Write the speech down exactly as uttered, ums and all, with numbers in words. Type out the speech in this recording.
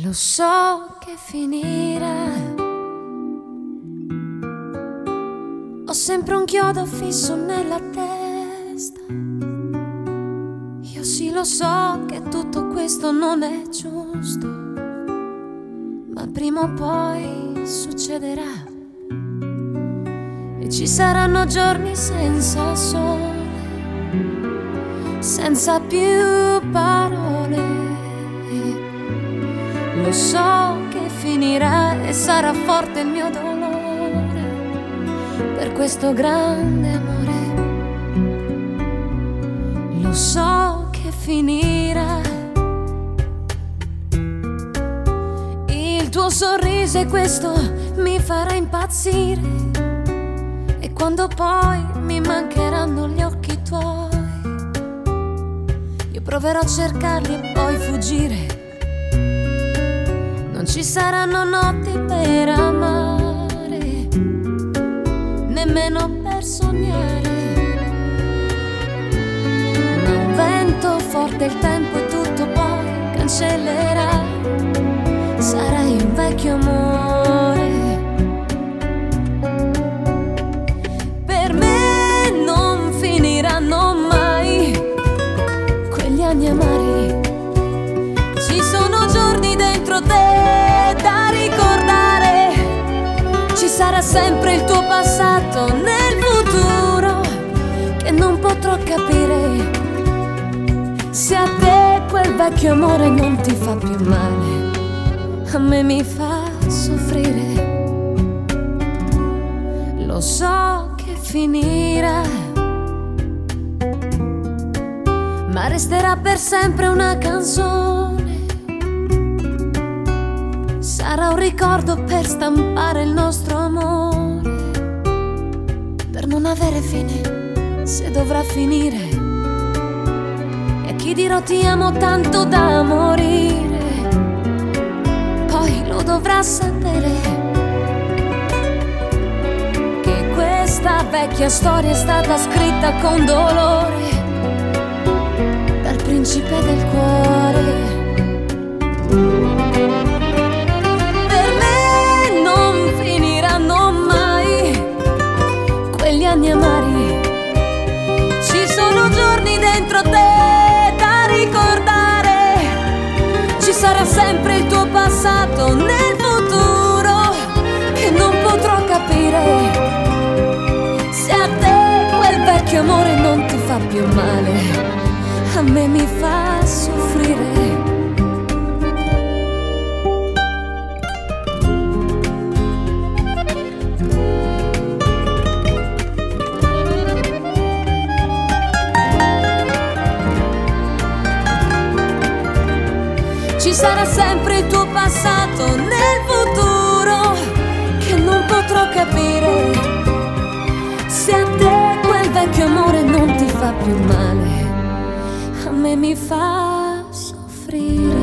Lo so che finirà. Ho sempre un chiodo fisso nella testa. Io sì lo so che tutto questo non è giusto, ma prima o poi succederà. E ci saranno giorni senza sole, senza più parole. Lo so che finirà e sarà forte il mio dolore per questo grande amore. Lo so che finirà. Il tuo sorriso e questo mi farà impazzire, e quando poi mi mancheranno gli occhi tuoi, io proverò a cercarli e poi fuggire. Non ci saranno notti per amare, nemmeno per sognare. Ma un vento forte, il tempo e tutto poi cancellerà. Sarai un vecchio amore. Per me non finiranno mai quegli anni amari. Ci sono giorni dentro te da ricordare. Ci sarà sempre il tuo passato nel futuro che non potrò capire. Se a te quel vecchio amore non ti fa più male, a me mi fa soffrire. Lo so che finirà, ma resterà per sempre una canzone. Sarà un ricordo per stampare il nostro amore, per non avere fine se dovrà finire. E a chi dirò ti amo tanto da morire, poi lo dovrà sapere che questa vecchia storia è stata scritta con dolore dal principe del cuore. Quegli anni amari, ci sono giorni dentro te da ricordare. Ci sarà sempre il tuo passato nel futuro che non potrò capire. Se a te quel vecchio amore non ti fa più male, a me mi fa soffrire. Ci sarà sempre il tuo passato nel futuro che non potrò capire. Se a te quel vecchio amore non ti fa più male, a me mi fa soffrire.